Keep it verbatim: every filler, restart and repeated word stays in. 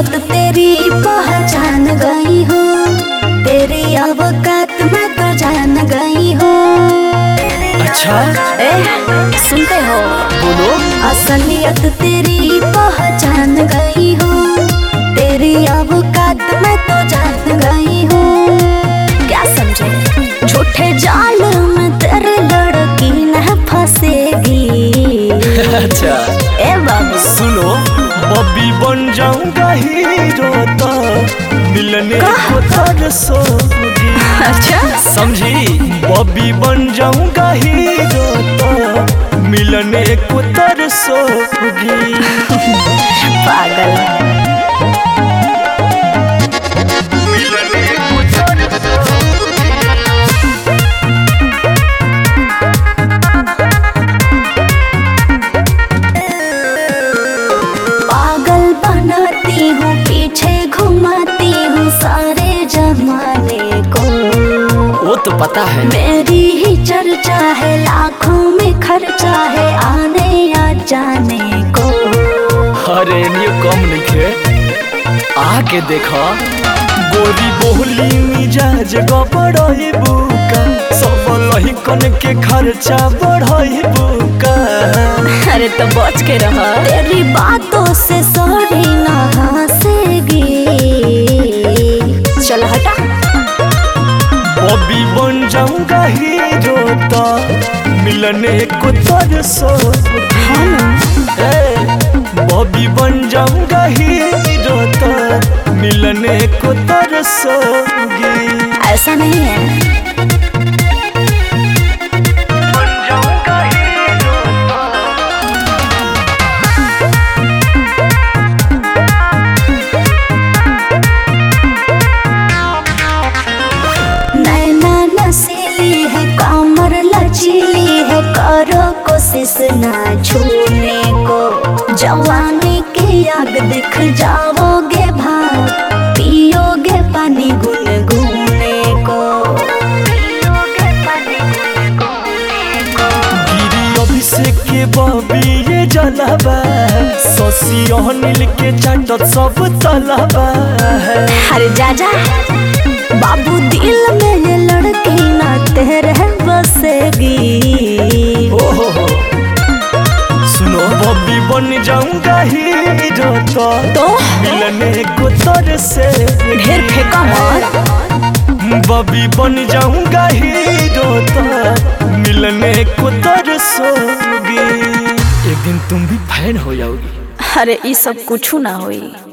असलियत तेरी पहचान गई हूँ, तेरी अवकात मैं तो जान गई हूँ। अच्छा ए, सुनते हो? बोलो। असलियत तेरी पहचान गई हूँ, तेरी अवकात मैं तो जान गई हूँ। क्या समझे? झूठे जाल में तेरी लड़की न फंसेगी। अच्छा ए बाबू सुनो, बॉबी बन जाऊंगा हीरो तो मिलने को तरसोगी। अच्छा समझी? बॉबी बन जाऊंगा हीरो तो मिलने को तरसोगी। पागल। मिलने को तरसोगी। पागल बनाती हूँ, पीछे घुमाती हूँ सारे जमाने को। वो तो पता है। मेरी ही चर्चा है, लाखों में खर्चा है आने या जाने को। अरे ये कम लिखे, आके देखा गोरी बोली मिजाज गबड़ई बुका, सब लही कन के खर्चा बढ़ई बुका। अरे तो बच के रहा, तेरी बातों से सॉरी ना हंसेगी। चल हटा। बॉबी बन जाऊंगा हीरो तो मिलने को तरसोगी। बॉबी बन जाऊंगा हीरो तो मिलने को तरसोगी। ऐसा नहीं है। नैना नसीली है, कमर लचीली है, करो कोशिश ना छूने को। जवानी की आग दिख जाओगे भाग, पियोगे पानी गुनगुने को। पियोगे पानी गुनगुने को। गिरी अभिषेक के बॉबी ये जलावा, शशि अनिल के चाटत सब तलावा है। अरे जा जा बाबू, दिल में ये लड़की ना तेरे बसेगी। ओहो सुनो, बॉबी बन जाऊंगा हीरो तो, तो मिलने को तरसेगी। ढेर फेंका मत। बॉबी बन जाऊंगा हीरो तो मिलने को तरसोगी। एक दिन तुम भी फैन हो जाओगी। अरे ये सब कुछ ना होई।